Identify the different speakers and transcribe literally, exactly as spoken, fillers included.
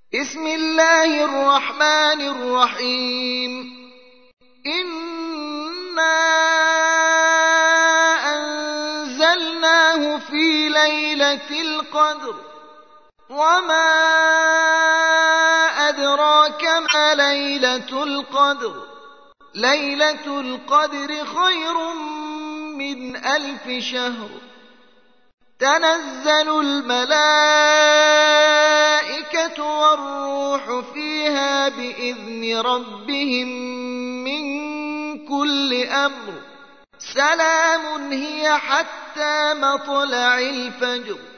Speaker 1: بسم الله الرحمن الرحيم. إنا أنزلناه في ليلة القدر، وما أدراك ما ليلة القدر. ليلة القدر خير من ألف شهر. تنزل الملائكة والروح فيها بإذن ربهم من كل أمر. سلام هي حتى مطلع الفجر.